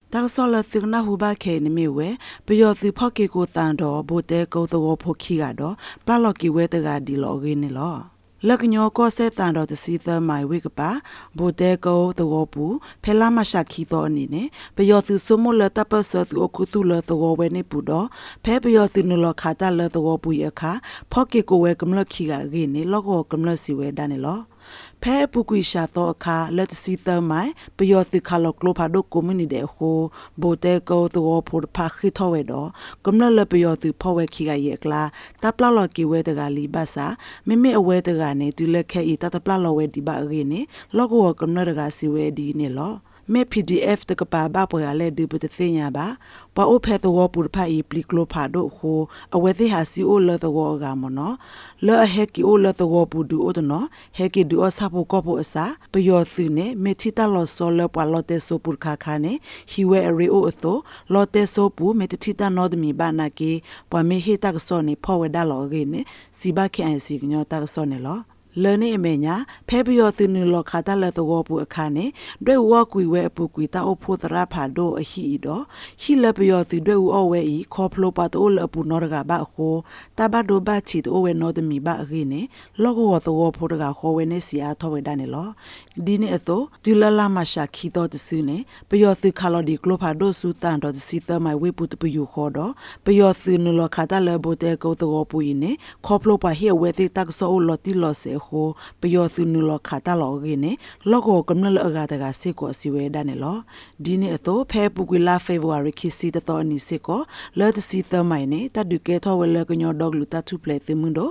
တာဆောလသနာဟုဘာခဲနေမီဝဲပယောသူဖော့ကေကိုတန်တော်ဘိုတဲကောတောဖိုခီကတော့ပလလော်ကီဝဲတကဒီလောရင်းနေလောလကညောကောဆက်တန်တော်တစီသမိုင်ဝိကပါဘိုတဲကောတောပူဖဲလာမရှာခီတော်အနေနဲ့ပယောသူစုမလတပဆသူအခုတူလတောဝဲနေပူတော့ဖဲပယောသူနလခါတလတောပူရခါဖော့ကေကိုဝဲကမလခီကရင်းနေလောကောကမလစီဝဲဒန်နေလောဖဲပုကွေရှာတော့အခါလက်တစီသမိုင်ပယောတိခါလောကလိုဖာဒိုကွန်မြူနီတဲ့ဟိုဘိုတဲကောတော့ဖို့ဖာခိထောဝဲတော့ကမ္လလပယောတိဖောဝဲခိကရဲ့ကလာတပ်ပလော်ကီဝဲတကလီဘာစာမိမိအဝဲတကနေတူလက်ခဲဤတပ်ပလော်ဝဲဒီဘာရင်းနေလောကောကမ္လတကစီဝဲဒီနေလောမဲ PDF တကပါဘာပေါ်ရလဲဒီပတသိညာပါပအိုဖဲတော့ပူဖာဤပလီကလိုဖာဒိုဟိုအဝဲသေးဟာစီအိုလတော့ကမနော်လောဟက်ကီအိုလတော့ပူဒူအိုတနော်ဟက်ကီဒူအဆာဖို့ကောဖို့အစာပယောသူနေမေတီတာလောဆောလပွာလော်တေဆိုပူခါခါနေဟီဝဲအရီအိုအသောလော်တေဆိုပူမေတီတာနောဒမီဘာနာကေပွာမေဟေတာကဆောနေဖောဝဲဒါလော်ရင်းနေစီဘခဲအန်စီကညောတာကဆောနေလောလနေအမေညာဖဲပယောသူနုလခါတလတော့ပူအခါနေတွေ့ဝကွေဝဲအပူကွေတာအဖို့တရဖာဒိုအဟီတော့ဟီလပယောသူတွေ့ဝဝဲဤခေါဖလိုပါတိုလပူနော်ကဘာဟိုတဘဒိုဘချီတိုဝဲနော်ဒမီဘာရင်းနေလောကောတော့ဖို့တကခေါ်ဝဲနေစီအားထောဝဲဒနေလောဒီနေအသောဒူလလာမရှာခီတော့တဆူနေပယောသူခါလော်ဒီကလိုဖာဒိုဆူတန်တော့စီတမိုင်ဝေပူတပယူခေါ်တော့ပယောသူနုလခါတလဘိုတဲကောတော့ပူဤနေခေါဖလိုပါဟဲဝဲတိတက်ဆောလော်တီလော်ဆေဟိုပယောသူနုလခါတလောရင်းနေလောကောကမ္နလအဂါတကစေကိုစီဝဲဒနေလောဒီနေအသောဖဲပူကွေလာဖေဗူရီခီစီတတော်နီစေကိုလော်တစီသမိုင်နေတဒုကေထောဝဲလကညောဒေါဂလူတတူပလက်သမွန်တော့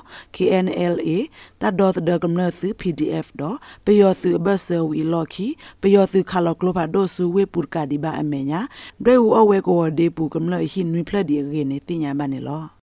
KNLA တဒေါ်ဒကမ္နသ PDF တော့ပယောသူဘဆဝီလော်ခီပယောသူခါလောကလိုဖာဒိုဆူဝေပူကာဒီဘာအမေညာဒွေဝအဝဲကိုဒေပူကမ္နဟိနွိဖလက်ဒီရင်းနေတင်ညာမနေလော